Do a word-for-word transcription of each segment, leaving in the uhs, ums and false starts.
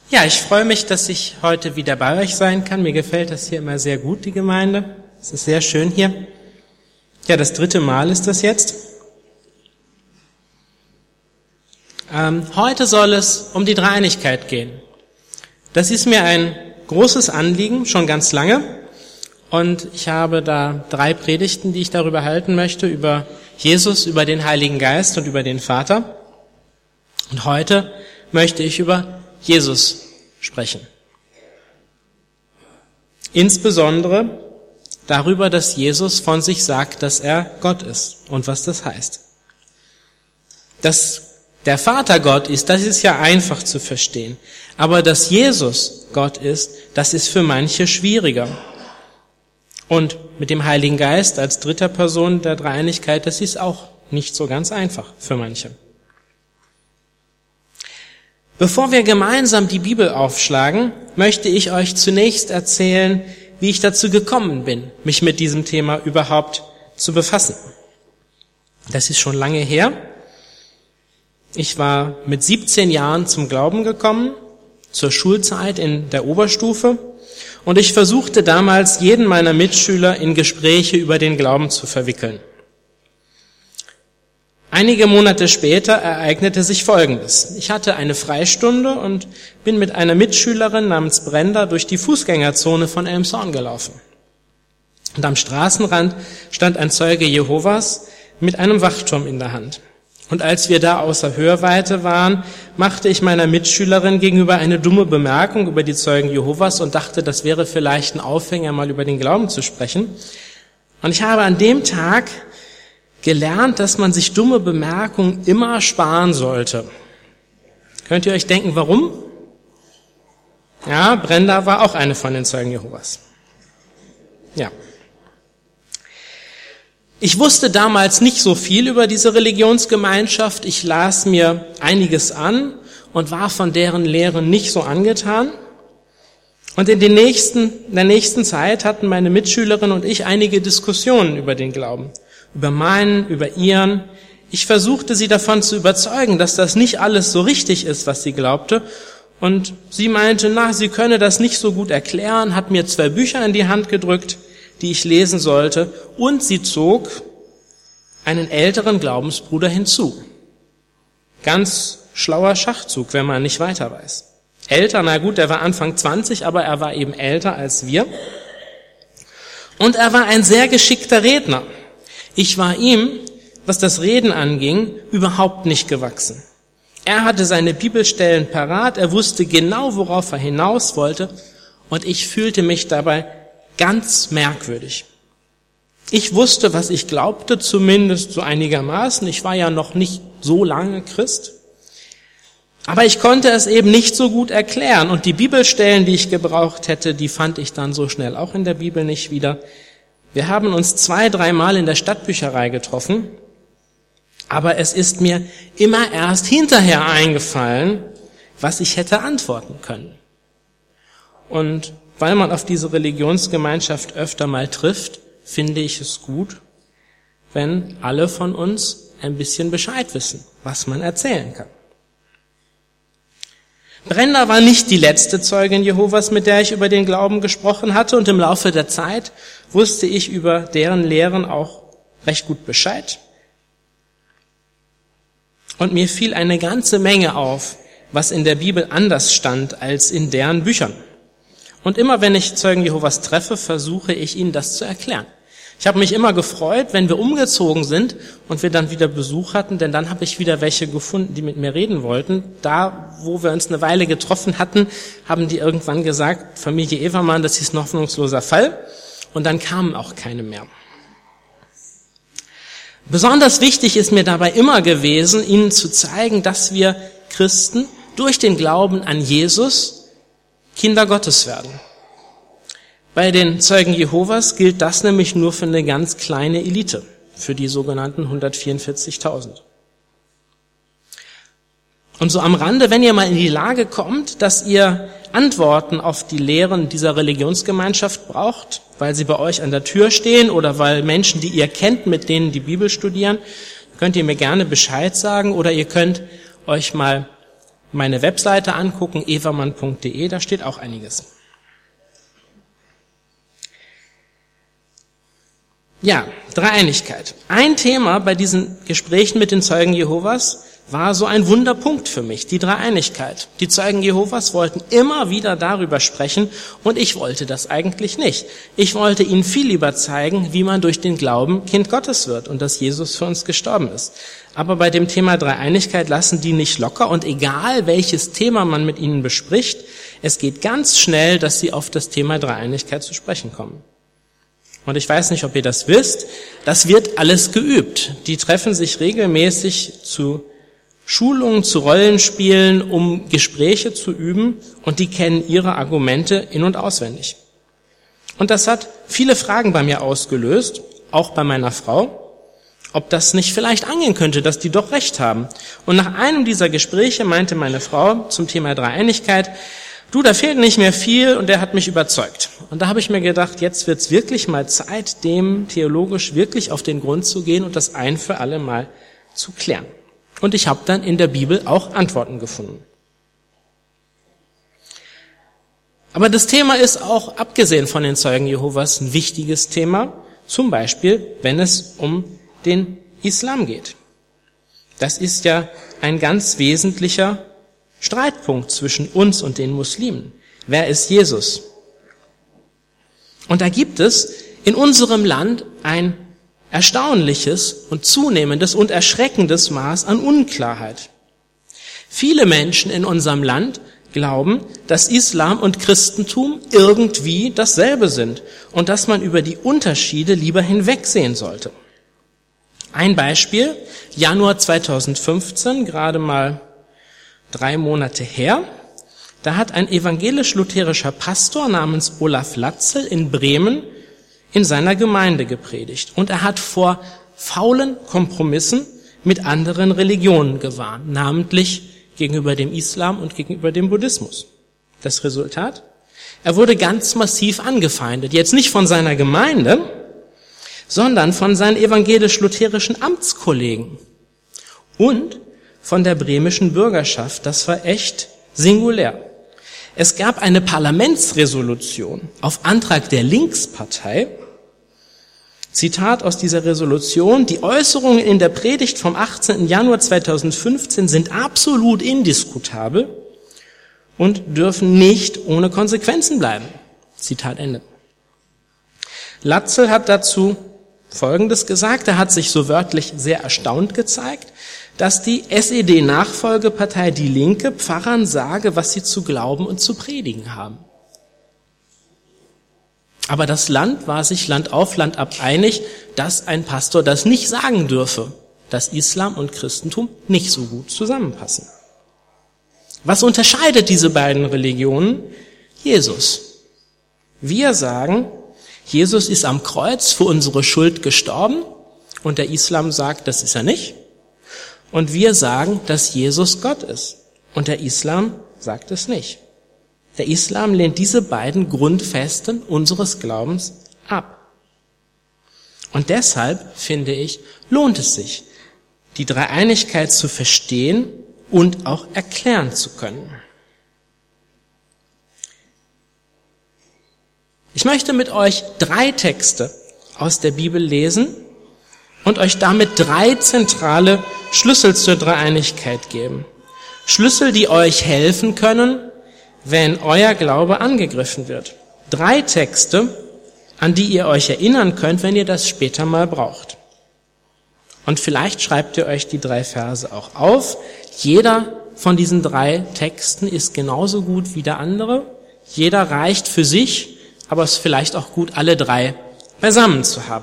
Ja, ich freue mich, dass ich heute wieder bei euch sein kann. Mir gefällt das hier immer sehr gut, die Gemeinde. Es ist sehr schön hier. Ja, das dritte Mal ist das jetzt. Ähm, heute soll es um die Dreieinigkeit gehen. Das ist mir ein großes Anliegen, schon ganz lange. Und ich habe da drei Predigten, die ich darüber halten möchte, über Jesus, über den Heiligen Geist und über den Vater. Und heute möchte ich über Jesus sprechen. Insbesondere darüber, dass Jesus von sich sagt, dass er Gott ist und was das heißt. Dass der Vater Gott ist, das ist ja einfach zu verstehen. Aber dass Jesus Gott ist, das ist für manche schwieriger. Und mit dem Heiligen Geist als dritter Person der Dreieinigkeit, das ist auch nicht so ganz einfach für manche. Bevor wir gemeinsam die Bibel aufschlagen, möchte ich euch zunächst erzählen, wie ich dazu gekommen bin, mich mit diesem Thema überhaupt zu befassen. Das ist schon lange her. Ich war mit siebzehn Jahren zum Glauben gekommen, zur Schulzeit in der Oberstufe, und ich versuchte damals, jeden meiner Mitschüler in Gespräche über den Glauben zu verwickeln. Einige Monate später ereignete sich Folgendes. Ich hatte eine Freistunde und bin mit einer Mitschülerin namens Brenda durch die Fußgängerzone von Elmshorn gelaufen. Und am Straßenrand stand ein Zeuge Jehovas mit einem Wachturm in der Hand. Und als wir da außer Hörweite waren, machte ich meiner Mitschülerin gegenüber eine dumme Bemerkung über die Zeugen Jehovas und dachte, das wäre vielleicht ein Aufhänger, mal über den Glauben zu sprechen. Und ich habe an dem Tag gelernt, dass man sich dumme Bemerkungen immer sparen sollte. Könnt ihr euch denken, warum? Ja, Brenda war auch eine von den Zeugen Jehovas. Ja. Ich wusste damals nicht so viel über diese Religionsgemeinschaft. Ich las mir einiges an und war von deren Lehren nicht so angetan. Und in den nächsten, in der nächsten Zeit hatten meine Mitschülerin und ich einige Diskussionen über den Glauben. Über meinen, über ihren. Ich versuchte sie davon zu überzeugen, dass das nicht alles so richtig ist, was sie glaubte. Und sie meinte, na, sie könne das nicht so gut erklären, hat mir zwei Bücher in die Hand gedrückt, die ich lesen sollte. Und sie zog einen älteren Glaubensbruder hinzu. Ganz schlauer Schachzug, wenn man nicht weiter weiß. Älter, na gut, er war Anfang zwanzig, aber er war eben älter als wir. Und er war ein sehr geschickter Redner. Ich war ihm, was das Reden anging, überhaupt nicht gewachsen. Er hatte seine Bibelstellen parat, er wusste genau, worauf er hinaus wollte, und ich fühlte mich dabei ganz merkwürdig. Ich wusste, was ich glaubte, zumindest so einigermaßen. Ich war ja noch nicht so lange Christ. Aber ich konnte es eben nicht so gut erklären, und die Bibelstellen, die ich gebraucht hätte, die fand ich dann so schnell auch in der Bibel nicht wieder. Wir haben uns zwei, dreimal in der Stadtbücherei getroffen, aber es ist mir immer erst hinterher eingefallen, was ich hätte antworten können. Und weil man auf diese Religionsgemeinschaft öfter mal trifft, finde ich es gut, wenn alle von uns ein bisschen Bescheid wissen, was man erzählen kann. Brenda war nicht die letzte Zeugin Jehovas, mit der ich über den Glauben gesprochen hatte, und im Laufe der Zeit wusste ich über deren Lehren auch recht gut Bescheid. Und mir fiel eine ganze Menge auf, was in der Bibel anders stand als in deren Büchern. Und immer wenn ich Zeugen Jehovas treffe, versuche ich ihnen das zu erklären. Ich habe mich immer gefreut, wenn wir umgezogen sind und wir dann wieder Besuch hatten, denn dann habe ich wieder welche gefunden, die mit mir reden wollten. Da, wo wir uns eine Weile getroffen hatten, haben die irgendwann gesagt, Familie Evermann, das ist ein hoffnungsloser Fall. Und dann kamen auch keine mehr. Besonders wichtig ist mir dabei immer gewesen, ihnen zu zeigen, dass wir Christen durch den Glauben an Jesus Kinder Gottes werden. Bei den Zeugen Jehovas gilt das nämlich nur für eine ganz kleine Elite, für die sogenannten hundertvierundvierzigtausend. Und so am Rande, wenn ihr mal in die Lage kommt, dass ihr Antworten auf die Lehren dieser Religionsgemeinschaft braucht, weil sie bei euch an der Tür stehen oder weil Menschen, die ihr kennt, mit denen die Bibel studieren, könnt ihr mir gerne Bescheid sagen, oder ihr könnt euch mal meine Webseite angucken, evermann punkt de, da steht auch einiges. Ja, Dreieinigkeit. Ein Thema bei diesen Gesprächen mit den Zeugen Jehovas war so ein Wunderpunkt für mich, die Dreieinigkeit. Die Zeugen Jehovas wollten immer wieder darüber sprechen und ich wollte das eigentlich nicht. Ich wollte ihnen viel lieber zeigen, wie man durch den Glauben Kind Gottes wird und dass Jesus für uns gestorben ist. Aber bei dem Thema Dreieinigkeit lassen die nicht locker und egal welches Thema man mit ihnen bespricht, es geht ganz schnell, dass sie auf das Thema Dreieinigkeit zu sprechen kommen. Und ich weiß nicht, ob ihr das wisst, das wird alles geübt. Die treffen sich regelmäßig zu Schulungen, zu Rollenspielen, um Gespräche zu üben und die kennen ihre Argumente in- und auswendig. Und das hat viele Fragen bei mir ausgelöst, auch bei meiner Frau, ob das nicht vielleicht angehen könnte, dass die doch recht haben. Und nach einem dieser Gespräche meinte meine Frau zum Thema Dreieinigkeit, du, da fehlt nicht mehr viel und der hat mich überzeugt. Und da habe ich mir gedacht, jetzt wird's wirklich mal Zeit, dem theologisch wirklich auf den Grund zu gehen und das ein für alle Mal zu klären. Und ich habe dann in der Bibel auch Antworten gefunden. Aber das Thema ist auch, abgesehen von den Zeugen Jehovas, ein wichtiges Thema, zum Beispiel, wenn es um den Islam geht. Das ist ja ein ganz wesentlicher Streitpunkt zwischen uns und den Muslimen. Wer ist Jesus? Und da gibt es in unserem Land ein erstaunliches und zunehmendes und erschreckendes Maß an Unklarheit. Viele Menschen in unserem Land glauben, dass Islam und Christentum irgendwie dasselbe sind und dass man über die Unterschiede lieber hinwegsehen sollte. Ein Beispiel, Januar zweitausendfünfzehn, gerade mal drei Monate her, da hat ein evangelisch-lutherischer Pastor namens Olaf Latzel in Bremen in seiner Gemeinde gepredigt. Und er hat vor faulen Kompromissen mit anderen Religionen gewarnt, namentlich gegenüber dem Islam und gegenüber dem Buddhismus. Das Resultat? Er wurde ganz massiv angefeindet. Jetzt nicht von seiner Gemeinde, sondern von seinen evangelisch-lutherischen Amtskollegen und von der bremischen Bürgerschaft. Das war echt singulär. Es gab eine Parlamentsresolution auf Antrag der Linkspartei. Zitat aus dieser Resolution: Die Äußerungen in der Predigt vom achtzehnten Januar zweitausendfünfzehn sind absolut indiskutabel und dürfen nicht ohne Konsequenzen bleiben. Zitat Ende. Latzel hat dazu Folgendes gesagt. Er hat sich so wörtlich sehr erstaunt gezeigt, dass die S E D-Nachfolgepartei Die Linke Pfarrern sage, was sie zu glauben und zu predigen haben. Aber das Land war sich Land auf, Land ab einig, dass ein Pastor das nicht sagen dürfe, dass Islam und Christentum nicht so gut zusammenpassen. Was unterscheidet diese beiden Religionen? Jesus. Wir sagen, Jesus ist am Kreuz für unsere Schuld gestorben und der Islam sagt, das ist er nicht. Und wir sagen, dass Jesus Gott ist und der Islam sagt es nicht. Der Islam lehnt diese beiden Grundfesten unseres Glaubens ab. Und deshalb, finde ich, lohnt es sich, die Dreieinigkeit zu verstehen und auch erklären zu können. Ich möchte mit euch drei Texte aus der Bibel lesen und euch damit drei zentrale Schlüssel zur Dreieinigkeit geben. Schlüssel, die euch helfen können, wenn euer Glaube angegriffen wird. Drei Texte, an die ihr euch erinnern könnt, wenn ihr das später mal braucht. Und vielleicht schreibt ihr euch die drei Verse auch auf. Jeder von diesen drei Texten ist genauso gut wie der andere. Jeder reicht für sich, aber es ist vielleicht auch gut, alle drei beisammen zu haben.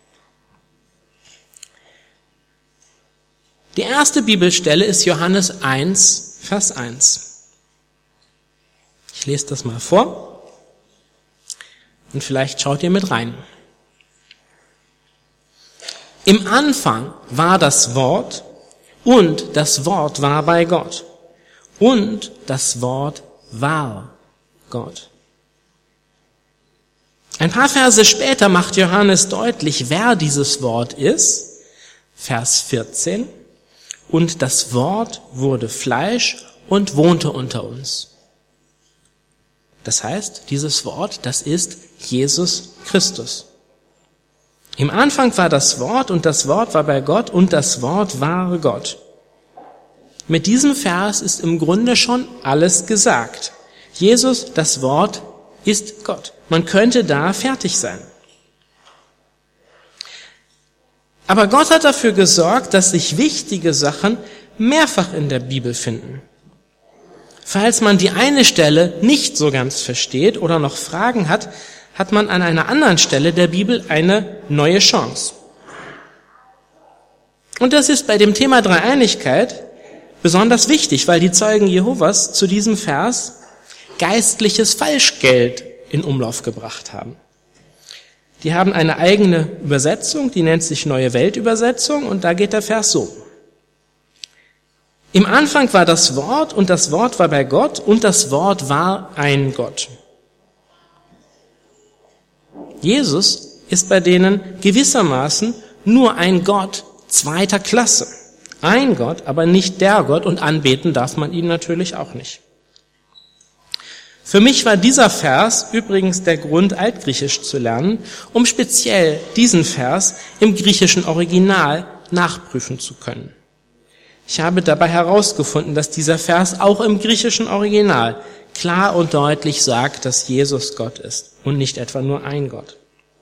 Die erste Bibelstelle ist Johannes eins, Vers eins. Ich lese das mal vor und vielleicht schaut ihr mit rein. Im Anfang war das Wort und das Wort war bei Gott und das Wort war Gott. Ein paar Verse später macht Johannes deutlich, wer dieses Wort ist. Vers vierzehn. Und das Wort wurde Fleisch und wohnte unter uns. Das heißt, dieses Wort, das ist Jesus Christus. Im Anfang war das Wort und das Wort war bei Gott und das Wort war Gott. Mit diesem Vers ist im Grunde schon alles gesagt. Jesus, das Wort, ist Gott. Man könnte da fertig sein. Aber Gott hat dafür gesorgt, dass sich wichtige Sachen mehrfach in der Bibel finden. Falls man die eine Stelle nicht so ganz versteht oder noch Fragen hat, hat man an einer anderen Stelle der Bibel eine neue Chance. Und das ist bei dem Thema Dreieinigkeit besonders wichtig, weil die Zeugen Jehovas zu diesem Vers geistliches Falschgeld in Umlauf gebracht haben. Die haben eine eigene Übersetzung, die nennt sich Neue Weltübersetzung, und da geht der Vers so. Im Anfang war das Wort und das Wort war bei Gott und das Wort war ein Gott. Jesus ist bei denen gewissermaßen nur ein Gott zweiter Klasse. Ein Gott, aber nicht der Gott, und anbeten darf man ihn natürlich auch nicht. Für mich war dieser Vers übrigens der Grund, Altgriechisch zu lernen, um speziell diesen Vers im griechischen Original nachprüfen zu können. Ich habe dabei herausgefunden, dass dieser Vers auch im griechischen Original klar und deutlich sagt, dass Jesus Gott ist und nicht etwa nur ein Gott.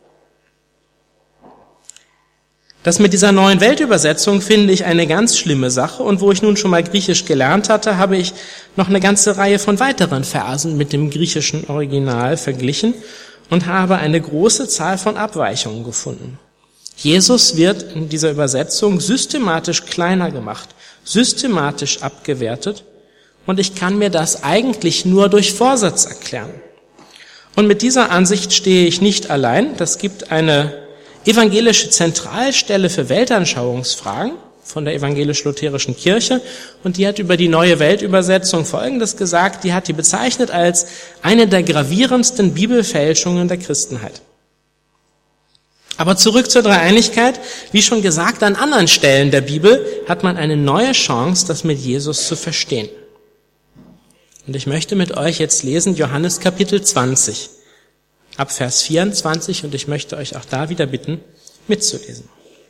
Das mit dieser Neuen Weltübersetzung finde ich eine ganz schlimme Sache, und wo ich nun schon mal Griechisch gelernt hatte, habe ich noch eine ganze Reihe von weiteren Versen mit dem griechischen Original verglichen und habe eine große Zahl von Abweichungen gefunden. Jesus wird in dieser Übersetzung systematisch kleiner gemacht, systematisch abgewertet, und ich kann mir das eigentlich nur durch Vorsatz erklären. Und mit dieser Ansicht stehe ich nicht allein. Das gibt eine evangelische Zentralstelle für Weltanschauungsfragen von der evangelisch-lutherischen Kirche, und die hat über die Neue Weltübersetzung Folgendes gesagt: Die hat die bezeichnet als eine der gravierendsten Bibelfälschungen der Christenheit. Aber zurück zur Dreieinigkeit. Wie schon gesagt, an anderen Stellen der Bibel hat man eine neue Chance, das mit Jesus zu verstehen. Und ich möchte mit euch jetzt lesen Johannes Kapitel zwanzig, ab Vers vierundzwanzig, und ich möchte euch auch da wieder bitten, mitzulesen.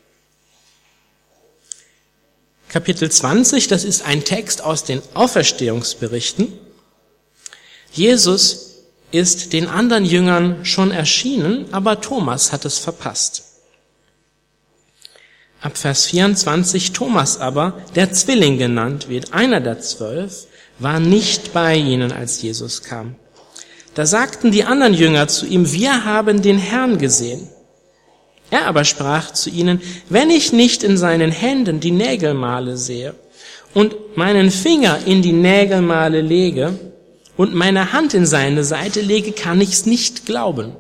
Kapitel zwanzig, das ist ein Text aus den Auferstehungsberichten. Jesus ist den anderen Jüngern schon erschienen, aber Thomas hat es verpasst. Ab Vers vierundzwanzig, Thomas aber, der Zwilling genannt wird, einer der zwölf, war nicht bei ihnen, als Jesus kam. Da sagten die anderen Jünger zu ihm: Wir haben den Herrn gesehen. Er aber sprach zu ihnen: Wenn ich nicht in seinen Händen die Nägelmale sehe und meinen Finger in die Nägelmale lege und meine Hand in seine Seite lege, kann ich's nicht glauben.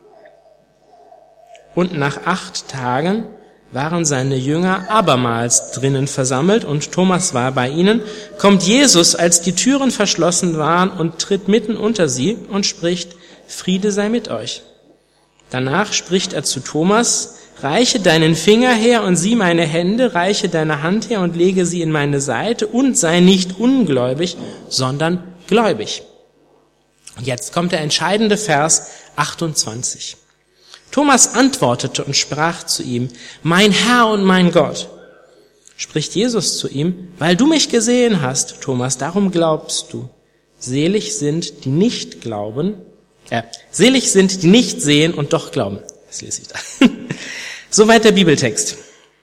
Und nach acht Tagen waren seine Jünger abermals drinnen versammelt, und Thomas war bei ihnen. Kommt Jesus, als die Türen verschlossen waren, und tritt mitten unter sie und spricht: Friede sei mit euch. Danach spricht er zu Thomas: Reiche deinen Finger her und sieh meine Hände, reiche deine Hand her und lege sie in meine Seite, und sei nicht ungläubig, sondern gläubig. Und jetzt kommt der entscheidende Vers achtundzwanzig. Thomas antwortete und sprach zu ihm: Mein Herr und mein Gott. Spricht Jesus zu ihm: Weil du mich gesehen hast, Thomas, darum glaubst du. Selig sind, die nicht glauben, äh, selig sind, die nicht sehen und doch glauben. Das lese ich da. Soweit der Bibeltext.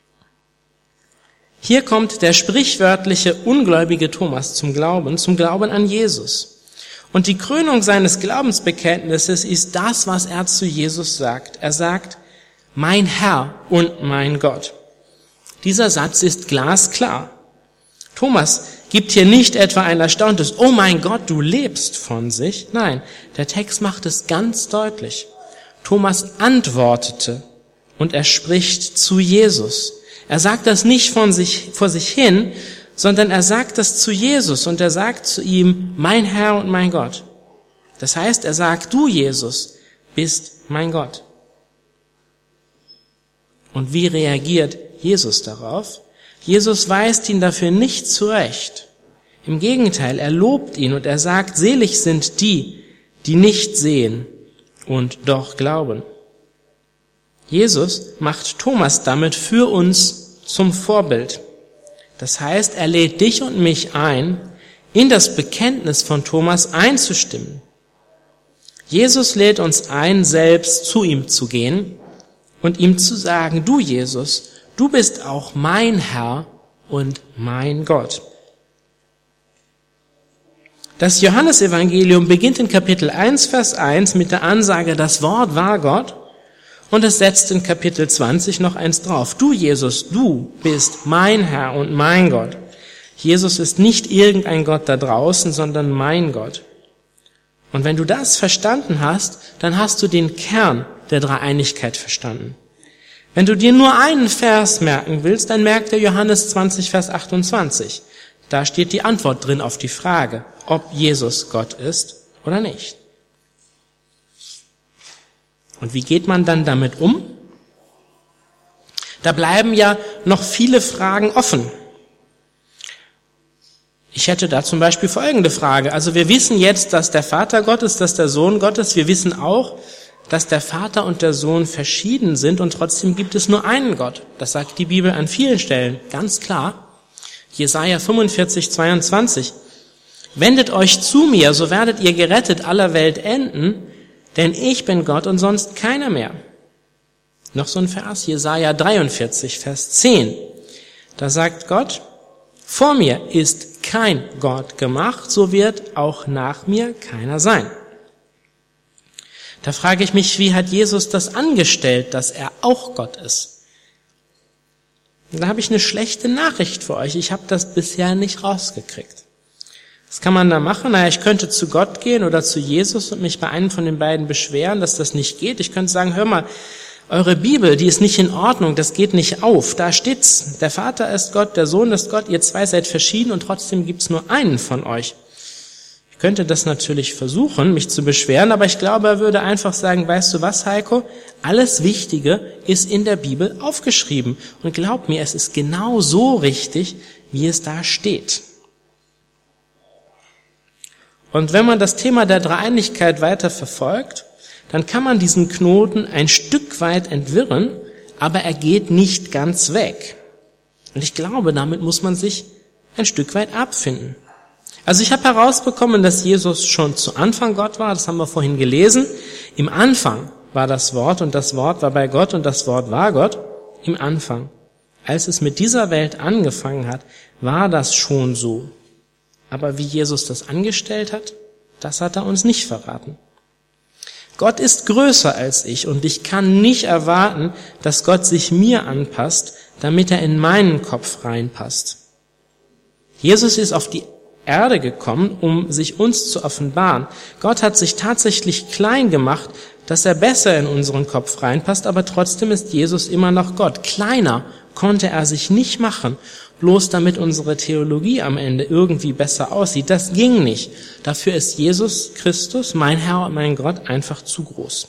Hier kommt der sprichwörtliche, ungläubige Thomas zum Glauben, zum Glauben an Jesus. Und die Krönung seines Glaubensbekenntnisses ist das, was er zu Jesus sagt. Er sagt: Mein Herr und mein Gott. Dieser Satz ist glasklar. Thomas gibt hier nicht etwa ein erstauntes "Oh mein Gott, du lebst" von sich. Nein, der Text macht es ganz deutlich. Thomas antwortete und er spricht zu Jesus. Er sagt das nicht von sich, vor sich hin, sondern er sagt das zu Jesus, und er sagt zu ihm: Mein Herr und mein Gott. Das heißt, er sagt: Du, Jesus, bist mein Gott. Und wie reagiert Jesus darauf? Jesus weist ihn dafür nicht zurecht. Im Gegenteil, er lobt ihn und er sagt, selig sind die, die nicht sehen und doch glauben. Jesus macht Thomas damit für uns zum Vorbild. Das heißt, er lädt dich und mich ein, in das Bekenntnis von Thomas einzustimmen. Jesus lädt uns ein, selbst zu ihm zu gehen und ihm zu sagen, du Jesus, du bist auch mein Herr und mein Gott. Das Johannesevangelium beginnt in Kapitel eins, Vers eins mit der Ansage, das Wort war Gott, und es setzt in Kapitel zwanzig noch eins drauf. Du, Jesus, du bist mein Herr und mein Gott. Jesus ist nicht irgendein Gott da draußen, sondern mein Gott. Und wenn du das verstanden hast, dann hast du den Kern der Dreieinigkeit verstanden. Wenn du dir nur einen Vers merken willst, dann merk dir Johannes zwanzig, Vers achtundzwanzig. Da steht die Antwort drin auf die Frage, ob Jesus Gott ist oder nicht. Und wie geht man dann damit um? Da bleiben ja noch viele Fragen offen. Ich hätte da zum Beispiel folgende Frage. Also wir wissen jetzt, dass der Vater Gott ist, dass der Sohn Gott ist. Wir wissen auch, dass der Vater und der Sohn verschieden sind und trotzdem gibt es nur einen Gott. Das sagt die Bibel an vielen Stellen, ganz klar. Jesaja fünfundvierzig, zweiundzwanzig. Wendet euch zu mir, so werdet ihr gerettet aller Welt enden, denn ich bin Gott und sonst keiner mehr. Noch so ein Vers, Jesaja dreiundvierzig, Vers zehn. Da sagt Gott, vor mir ist kein Gott gemacht, so wird auch nach mir keiner sein. Da frage ich mich, wie hat Jesus das angestellt, dass er auch Gott ist? Und da habe ich eine schlechte Nachricht für euch. Ich habe das bisher nicht rausgekriegt. Was kann man da machen? Naja, ich könnte zu Gott gehen oder zu Jesus und mich bei einem von den beiden beschweren, dass das nicht geht. Ich könnte sagen, hör mal, eure Bibel, die ist nicht in Ordnung, das geht nicht auf. Da steht's, der Vater ist Gott, der Sohn ist Gott, ihr zwei seid verschieden und trotzdem gibt's nur einen von euch. Ich könnte das natürlich versuchen, mich zu beschweren, aber ich glaube, er würde einfach sagen, weißt du was, Heiko? Alles Wichtige ist in der Bibel aufgeschrieben. Und glaub mir, es ist genau so richtig, wie es da steht. Und wenn man das Thema der Dreieinigkeit weiter verfolgt, dann kann man diesen Knoten ein Stück weit entwirren, aber er geht nicht ganz weg. Und ich glaube, damit muss man sich ein Stück weit abfinden. Also ich habe herausbekommen, dass Jesus schon zu Anfang Gott war, das haben wir vorhin gelesen. Im Anfang war das Wort und das Wort war bei Gott und das Wort war Gott. Im Anfang. Als es mit dieser Welt angefangen hat, war das schon so. Aber wie Jesus das angestellt hat, das hat er uns nicht verraten. Gott ist größer als ich und ich kann nicht erwarten, dass Gott sich mir anpasst, damit er in meinen Kopf reinpasst. Jesus ist auf die Erde gekommen, um sich uns zu offenbaren. Gott hat sich tatsächlich klein gemacht, dass er besser in unseren Kopf reinpasst, aber trotzdem ist Jesus immer noch Gott. Kleiner konnte er sich nicht machen, bloß damit unsere Theologie am Ende irgendwie besser aussieht. Das ging nicht. Dafür ist Jesus Christus, mein Herr und mein Gott, einfach zu groß.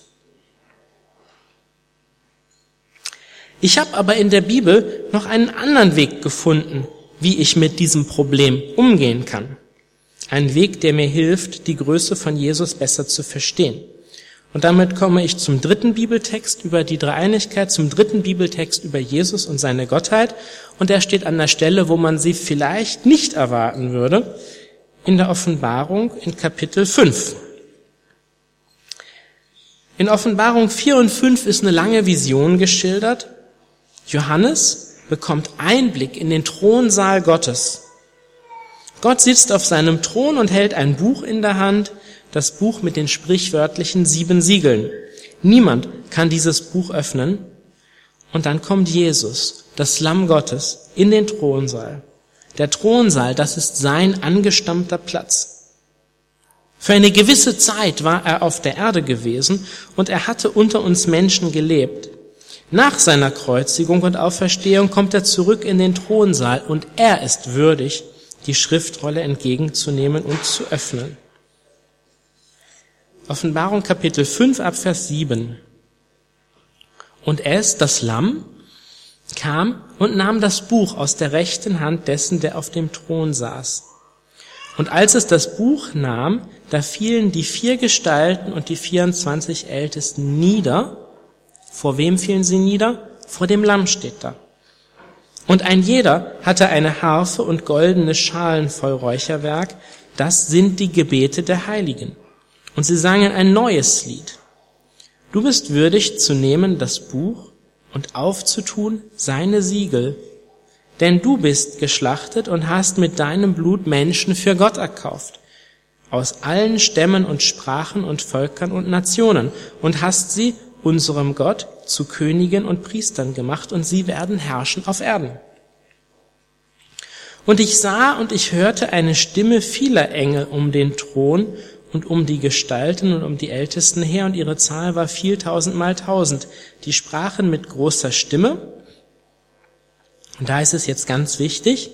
Ich habe aber in der Bibel noch einen anderen Weg gefunden, wie ich mit diesem Problem umgehen kann. Ein Weg, der mir hilft, die Größe von Jesus besser zu verstehen. Und damit komme ich zum dritten Bibeltext über die Dreieinigkeit, zum dritten Bibeltext über Jesus und seine Gottheit. Und der steht an der Stelle, wo man sie vielleicht nicht erwarten würde, in der Offenbarung in Kapitel fünf. In Offenbarung vier und fünf ist eine lange Vision geschildert. Johannes bekommt Einblick in den Thronsaal Gottes. Gott sitzt auf seinem Thron und hält ein Buch in der Hand, das Buch mit den sprichwörtlichen sieben Siegeln. Niemand kann dieses Buch öffnen. Und dann kommt Jesus, das Lamm Gottes, in den Thronsaal. Der Thronsaal, das ist sein angestammter Platz. Für eine gewisse Zeit war er auf der Erde gewesen und er hatte unter uns Menschen gelebt. Nach seiner Kreuzigung und Auferstehung kommt er zurück in den Thronsaal und er ist würdig, die Schriftrolle entgegenzunehmen und zu öffnen. Offenbarung Kapitel fünf ab Vers sieben. Und es, das Lamm, kam und nahm das Buch aus der rechten Hand dessen, der auf dem Thron saß. Und als es das Buch nahm, da fielen die vier Gestalten und die vierundzwanzig Ältesten nieder. Vor wem fielen sie nieder? Vor dem Lamm steht da. Und ein jeder hatte eine Harfe und goldene Schalen voll Räucherwerk. Das sind die Gebete der Heiligen. Und sie sangen ein neues Lied. Du bist würdig zu nehmen das Buch und aufzutun seine Siegel. Denn du bist geschlachtet und hast mit deinem Blut Menschen für Gott erkauft. Aus allen Stämmen und Sprachen und Völkern und Nationen. Und hast sie unserem Gott zu Königen und Priestern gemacht. Und sie werden herrschen auf Erden. Und ich sah und ich hörte eine Stimme vieler Engel um den Thron und um die Gestalten und um die Ältesten her, und ihre Zahl war vieltausend mal tausend. Die sprachen mit großer Stimme. Und da ist es jetzt ganz wichtig,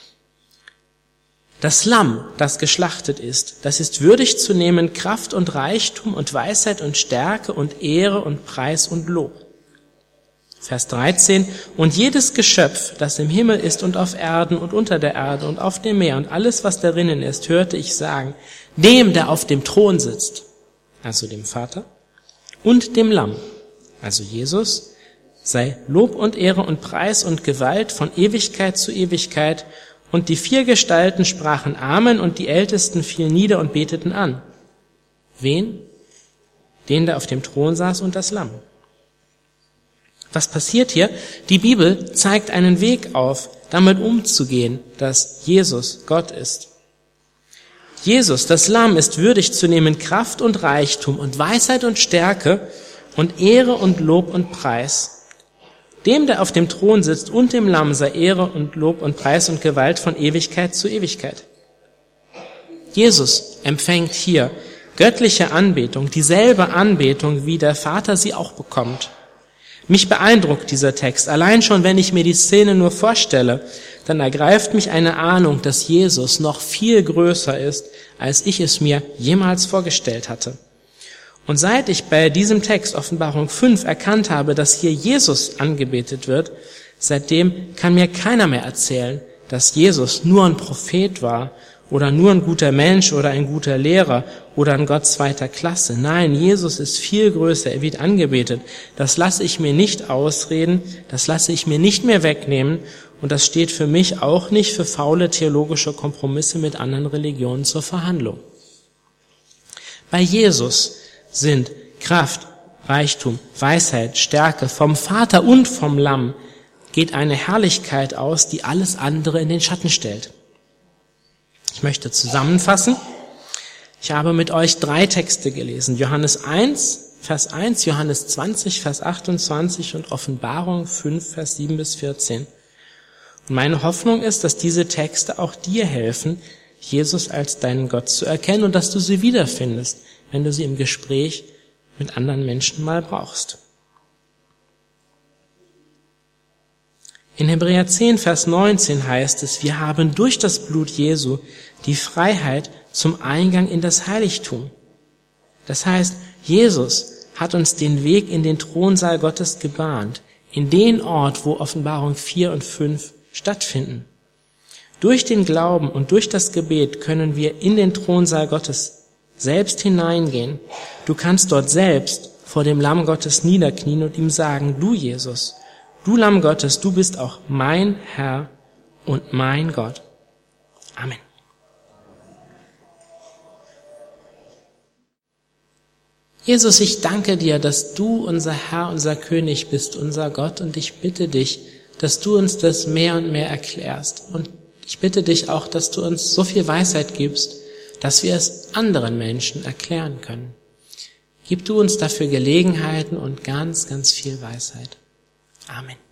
das Lamm, das geschlachtet ist, das ist würdig zu nehmen Kraft und Reichtum und Weisheit und Stärke und Ehre und Preis und Lob. Vers dreizehn, und jedes Geschöpf, das im Himmel ist und auf Erden und unter der Erde und auf dem Meer und alles, was darinnen ist, hörte ich sagen, dem, der auf dem Thron sitzt, also dem Vater, und dem Lamm, also Jesus, sei Lob und Ehre und Preis und Gewalt von Ewigkeit zu Ewigkeit. Und die vier Gestalten sprachen Amen, und die Ältesten fielen nieder und beteten an. Wen? Den, der auf dem Thron saß, und das Lamm. Was passiert hier? Die Bibel zeigt einen Weg auf, damit umzugehen, dass Jesus Gott ist. Jesus, das Lamm, ist würdig zu nehmen Kraft und Reichtum und Weisheit und Stärke und Ehre und Lob und Preis. Dem, der auf dem Thron sitzt, und dem Lamm sei Ehre und Lob und Preis und Gewalt von Ewigkeit zu Ewigkeit. Jesus empfängt hier göttliche Anbetung, dieselbe Anbetung, wie der Vater sie auch bekommt. Mich beeindruckt dieser Text. Allein schon, wenn ich mir die Szene nur vorstelle, dann ergreift mich eine Ahnung, dass Jesus noch viel größer ist, als ich es mir jemals vorgestellt hatte. Und seit ich bei diesem Text Offenbarung fünf erkannt habe, dass hier Jesus angebetet wird, seitdem kann mir keiner mehr erzählen, dass Jesus nur ein Prophet war oder nur ein guter Mensch oder ein guter Lehrer oder ein Gott zweiter Klasse. Nein, Jesus ist viel größer, er wird angebetet. Das lasse ich mir nicht ausreden, das lasse ich mir nicht mehr wegnehmen, und das steht für mich auch nicht für faule theologische Kompromisse mit anderen Religionen zur Verhandlung. Bei Jesus sind Kraft, Reichtum, Weisheit, Stärke vom Vater und vom Lamm, geht eine Herrlichkeit aus, die alles andere in den Schatten stellt. Ich möchte zusammenfassen. Ich habe mit euch drei Texte gelesen. Johannes eins, Vers eins, Johannes zwanzig, Vers achtundzwanzig und Offenbarung fünf, Vers sieben bis vierzehn. Und meine Hoffnung ist, dass diese Texte auch dir helfen, Jesus als deinen Gott zu erkennen und dass du sie wiederfindest, wenn du sie im Gespräch mit anderen Menschen mal brauchst. In Hebräer zehn, Vers neunzehn heißt es, wir haben durch das Blut Jesu die Freiheit zum Eingang in das Heiligtum. Das heißt, Jesus hat uns den Weg in den Thronsaal Gottes gebahnt, in den Ort, wo Offenbarung vier und fünf stattfinden. Durch den Glauben und durch das Gebet können wir in den Thronsaal Gottes selbst hineingehen. Du kannst dort selbst vor dem Lamm Gottes niederknien und ihm sagen, du Jesus, du Lamm Gottes, du bist auch mein Herr und mein Gott. Amen. Jesus, ich danke dir, dass du unser Herr, unser König bist, unser Gott, und ich bitte dich, dass du uns das mehr und mehr erklärst. Und ich bitte dich auch, dass du uns so viel Weisheit gibst, dass wir es anderen Menschen erklären können. Gib du uns dafür Gelegenheiten und ganz, ganz viel Weisheit. Amen.